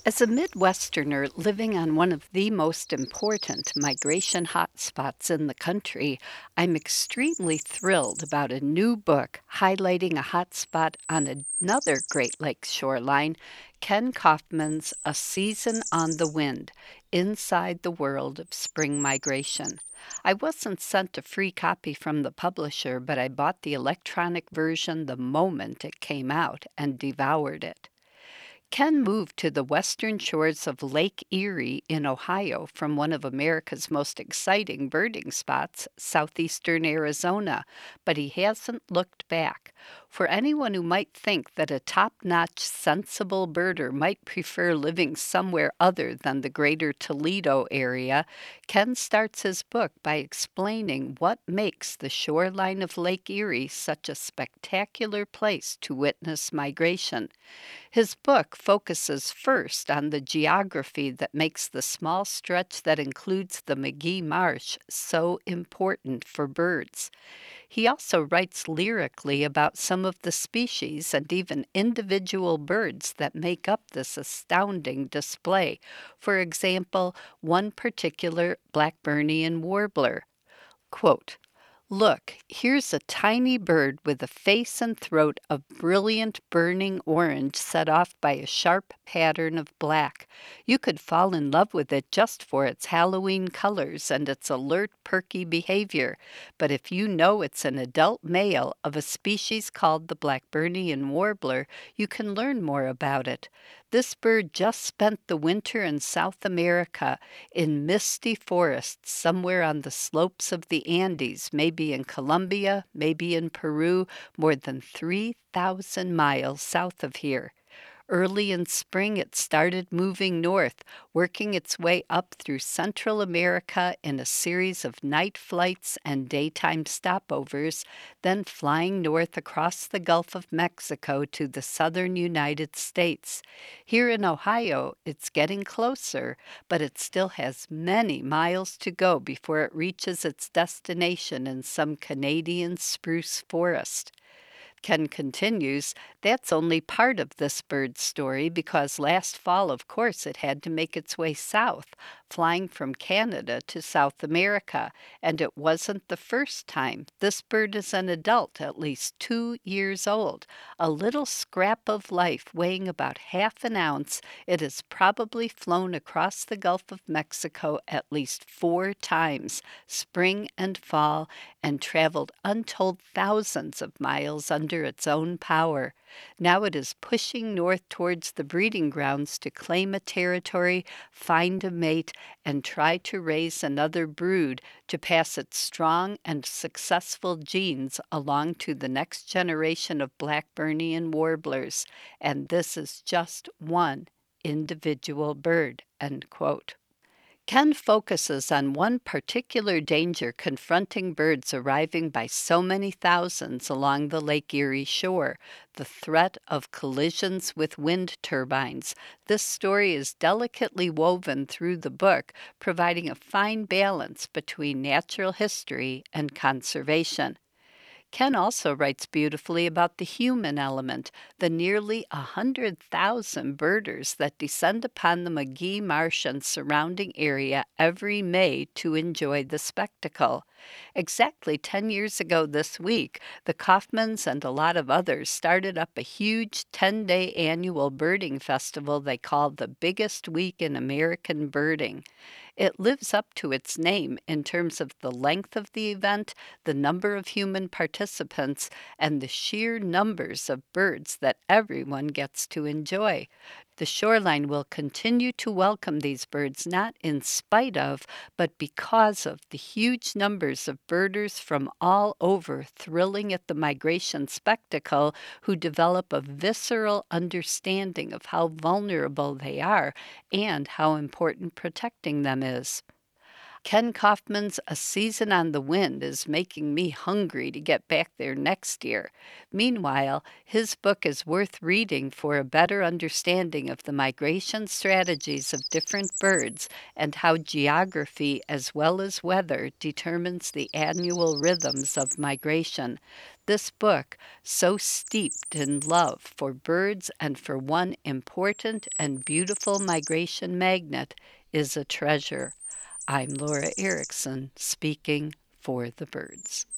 As a Midwesterner living on one of the most important migration hotspots in the country, I'm extremely thrilled about a new book highlighting a hotspot on another Great Lakes shoreline, Ken Kaufman's A Season on the Wind Inside the World of Spring Migration. I wasn't sent a free copy from the publisher, but I bought the electronic version the moment it came out and devoured it. Ken moved to the western shores of Lake Erie in Ohio from one of America's most exciting birding spots, southeastern Arizona, but he hasn't looked back. For anyone who might think that a top notch, sensible birder might prefer living somewhere other than the greater Toledo area, Ken starts his book by explaining what makes the shoreline of Lake Erie such a spectacular place to witness migration. His book focuses first on the geography that makes the small stretch that includes the McGee Marsh so important for birds. He also writes lyrically about some of the species and even individual birds that make up this astounding display. For example, one particular Blackburnian warbler. Quote, "Look, here's a tiny bird with a face and throat of brilliant burning orange set off by a sharp pattern of black. You could fall in love with it just for its Halloween colors and its alert, perky behavior. But if you know it's an adult male of a species called the Blackburnian warbler, you can learn more about it. This bird just spent the winter in South America in misty forests somewhere on the slopes of the Andes, maybe in Colombia, maybe in Peru, more than 3,000 miles south of here. Early in spring, it started moving north, working its way up through Central America in a series of night flights and daytime stopovers, then flying north across the Gulf of Mexico to the southern United States. Here in Ohio, it's getting closer, but it still has many miles to go before it reaches its destination in some Canadian spruce forest. Ken continues, that's only part of this bird's story because last fall, of course, it had to make its way south, flying from Canada to South America. And it wasn't the first time. This bird is an adult, at least 2 years old. A little scrap of life weighing about half an ounce, it has probably flown across the Gulf of Mexico at least 4 times, spring and fall, and traveled untold thousands of miles under its own power. Now it is pushing north towards the breeding grounds to claim a territory, find a mate, and try to raise another brood to pass its strong and successful genes along to the next generation of Blackburnian warblers. And this is just one individual bird." End quote. Ken focuses on one particular danger confronting birds arriving by so many thousands along the Lake Erie shore, the threat of collisions with wind turbines. This story is delicately woven through the book, providing a fine balance between natural history and conservation. Ken also writes beautifully about the human element, the nearly 100,000 birders that descend upon the McGee Marsh and surrounding area every May to enjoy the spectacle. Exactly 10 years ago this week, the Kaufmans and a lot of others started up a huge 10-day annual birding festival they called the biggest week in American birding. It lives up to its name in terms of the length of the event, the number of human participants, and the sheer numbers of birds that everyone gets to enjoy. The shoreline will continue to welcome these birds not in spite of, but because of the huge numbers of birders from all over thrilling at the migration spectacle who develop a visceral understanding of how vulnerable they are and how important protecting them is. Ken Kaufman's A Season on the Wind is making me hungry to get back there next year. Meanwhile, his book is worth reading for a better understanding of the migration strategies of different birds and how geography as well as weather determines the annual rhythms of migration. This book, so steeped in love for birds and for one important and beautiful migration magnet, is a treasure. I'm Laura Erickson, speaking for the birds.